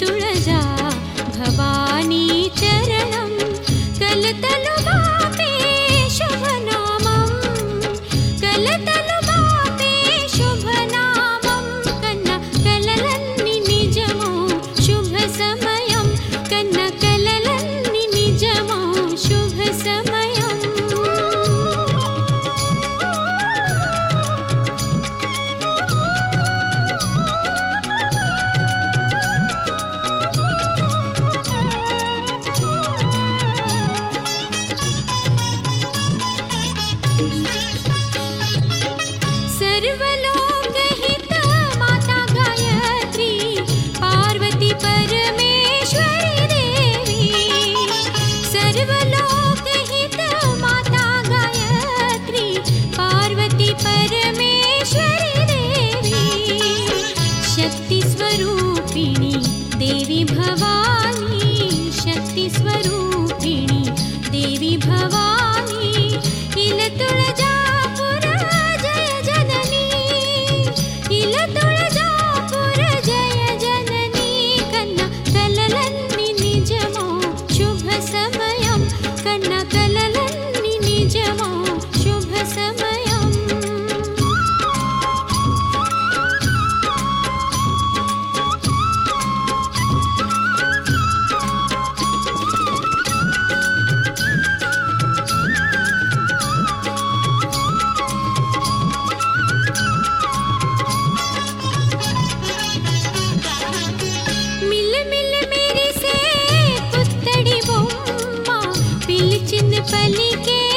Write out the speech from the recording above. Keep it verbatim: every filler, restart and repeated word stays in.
तुळजा भवानी चरणं कलतलु बापे शुभनामं कलतलु बापे शुभनामं कन्न कललन्नि निजमो शुभ समयं कन्न कललन्नि निजमो शुभ समयं सर्वलोकहित माता गायत्री पार्वती परमेश्वरी देवी सर्वलोकहित माता गायत्री पार्वती परमेश्वरी देवी शक्ति स्वरूपिणी देवी भवानी शक्ति स्वरूपिणी देवी भवानी इल तुळजापुर जय जननी इल तुळजापुर जय जननी कन्न कललन्नि निजमो शुभ समयं कन्न कललन्नि निजमो शुभ समयं మిల్ మిల్ మెరిసే పుత్తడి బొమ్మ పిలిచింది పలికే